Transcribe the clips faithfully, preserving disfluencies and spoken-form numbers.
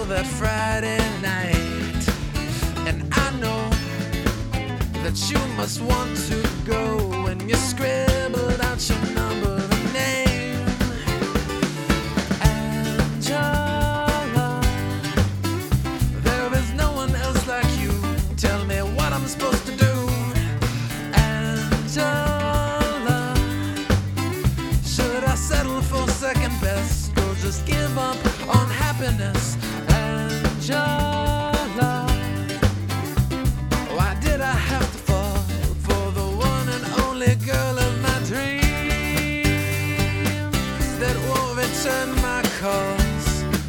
that Friday night. And I know that you must want to go when you scribbled out your number and name. Angela, there is no one else like you. Tell me what I'm supposed to do. Angela, should I settle for second best or just give up on happiness? Angela, why did I have to fall for the one and only girl of my dreams that won't return my calls?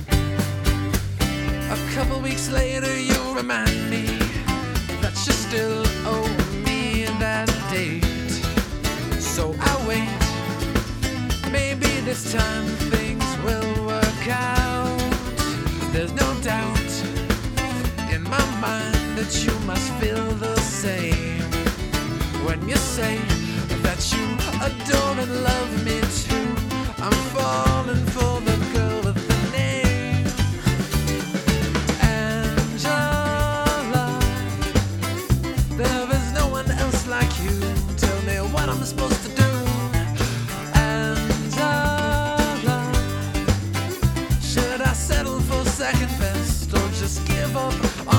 A couple weeks later you remind me that you still owe me that date. So I wait, maybe this time things will work out. There's no doubt in my mind that you must feel the same when you say that you adore and love me too. I'm falling for the girl with the name Angela. There is no one else like you. Tell me what I'm supposed to do. Should I settle for second best or just give up